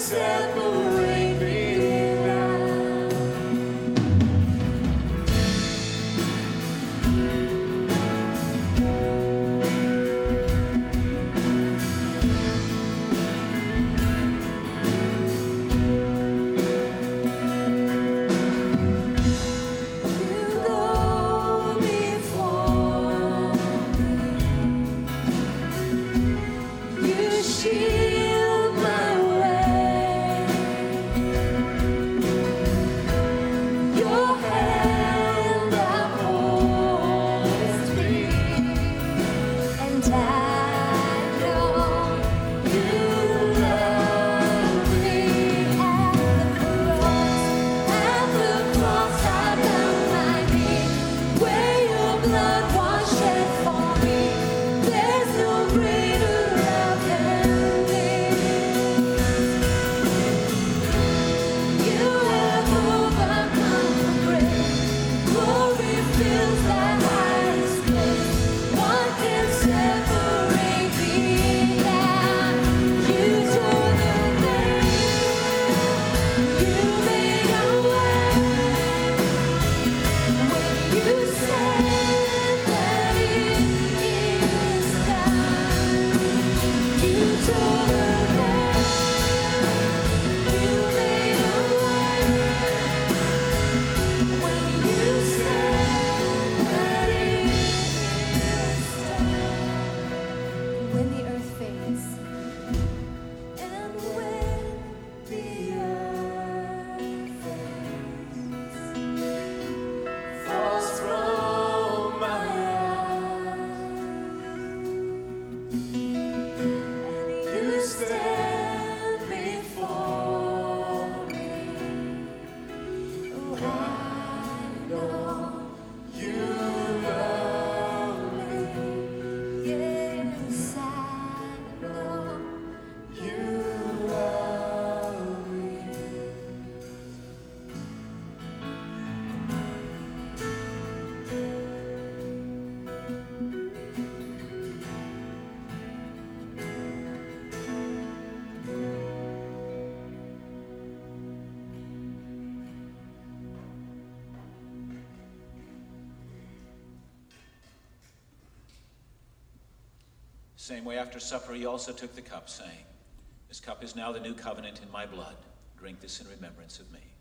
separate me now? Shield my way. Your hand upholds me, and I know you love me. At the cross, I bow my knee, where your blood was shed for me. There's no greater love than you have overcome the grave. Glory fills the highest place. What can separate me now? You tore the veil. You made a way. When you said that it is done, you tore the veil. You made a way. When you said that it is done. When the earth fades, and when the earth fades, falls from my eyes, and you stand before me. Oh, I know you love me. Yes, I know you love me. Same way after supper he also took the cup, saying, "This cup is now the new covenant in my blood. Drink this in remembrance of me."